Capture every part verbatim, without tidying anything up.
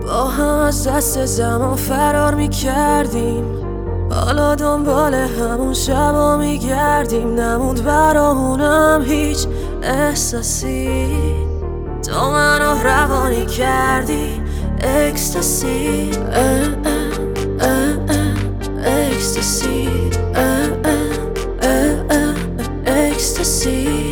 با هم از دست زمان فرار میکردیم، حالا دنبال همون شبا میگردیم. نموند برامونم هیچ احساسی، تو منو روانی کردی اکستاسی. اکستاسی اکستاسی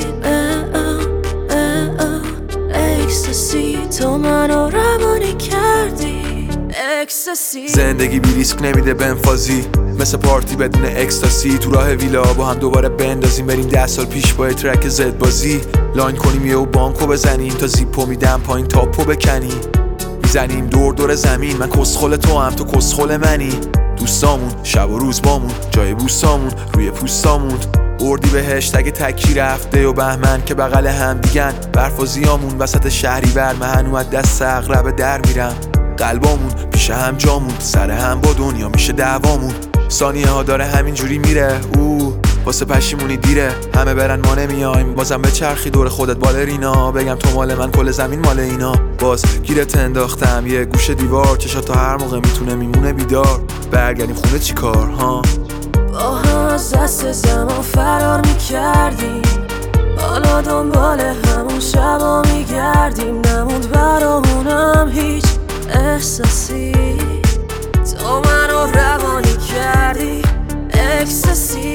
اکستاسی، تو منو روانی کردی اکستاسی. زندگی بی ریسک نمیده بنفازی، مثل پارتی بدون اکستاسی. تو راه ویلا با هم دوباره بندازیم، بریم ده سال پیش با ترک زد بازی. لاین کنیم یه و بانکو بزنیم، تا زیپو میدم پایین تاپو بکنیم. میزنیم دور دور زمین، من کسخل تو هم تو کسخل منی. دوستامون شب و روز بامون، جای بوسامون روی پوستامون. اردی بهشت اگه تکی رفته و بهمن که بغل هم دیگن. برفازیامون وسط شهری بر، من هنو از دست اغربه در میرم. قلبامون پیش هم جامون، سر هم با دنیا میشه دعوامون. ثانیه ها داره همینجوری میره، او واسه پشیمونی دیره. همه برن ما نمیایم، بازم به چرخی دور خودت بالرینا. بگم تو مال من کل زمین مال اینا. باز گیرت انداختم یه گوشه دیوار، چشا تا هر موقع میتونه میمونه بیدار. برگردیم خونه چی کار ها؟ با هم از دست زمان فرار میکردیم، حالا دنبال همون شبا میگردیم. نموند برامونم هیچ احساسی، تو منو روانی کردی اکستاسی.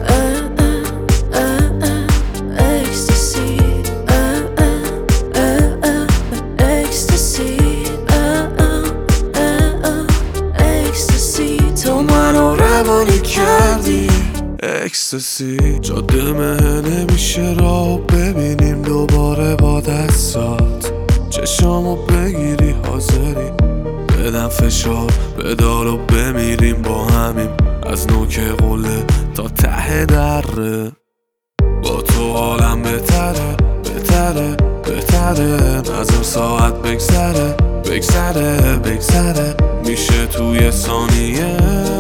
اکستاسی اکستاسی اکستاسی، تو منو روانی کردی اکستاسی. جاده مه نمیشه را ببینیم دوباره با دستات. چشامو بگیری حاضری بدم فشار بدار و بمیریم با همیم. از نوک قله تا ته دره، با تو عالم بهتره بهتره بهتره. نظر ساعت بگذره بگذره بگذره، میشه توی ثانیه.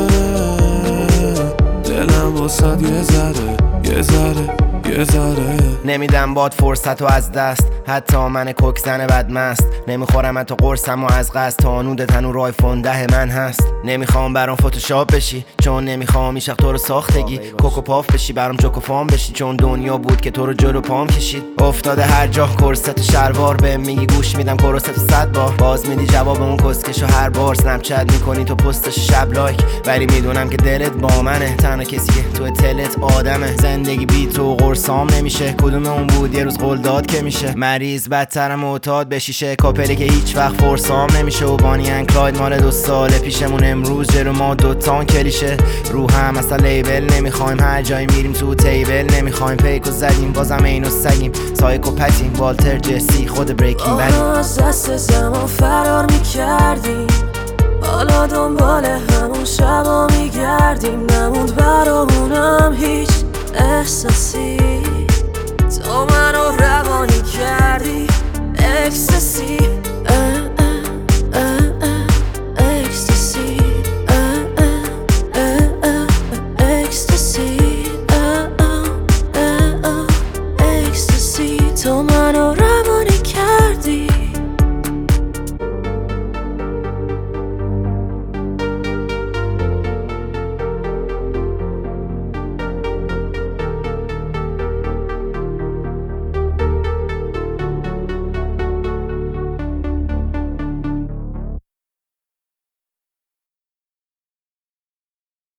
دلم واسد یه ذره یه ذره یه ذره. نمیدم باد فرصت و از دست، حتی من کوکزن بدمست. نمیخورم حتی قرصم و از قصد، تا نود تنور آیفون ده من هست. نمیخوام برام فتوشاپ بشی، چون نمیخوام ایشق تو رو ساختگی. کوکو پاف بشی برام جوکو فام بشی، چون دنیا بود که تو رو جلو پام کشید. افتاده هر جا کرست و شلوار، به میگی گوش میدم کرست و صد بار. باز میدی جواب اون کسکشو هر بار. سنپ چت میکنی تو پستش شب لایک، ولی میدونم که دلت با منه. تنها کسی که تو تلت آدمه. زندگی بی تو قرصام نمیشه، کدوم اون بود یه روز قول داد که میشه. مریض بدترم معتاد به شیشه، کاپلی که هیچ وقت فرسام نمیشه. و بانی ان کلاید مال دو سال پیشمون، امروز جلو ما دوتان کلیشه. رو هم اصلا لیبل نمیخوایم، هر جایی میریم تو تیبل نمیخوایم. پیکو زدیم بازم اینو سگیم، سایکو پتیم والتر جسی خود بریکینگ بد. از دست زمان فرار میکردیم، حالا دنبال همون شبا میگردیم. نموند برامونم هیچ احساسی، تو منو روانی کردی اکستاسی.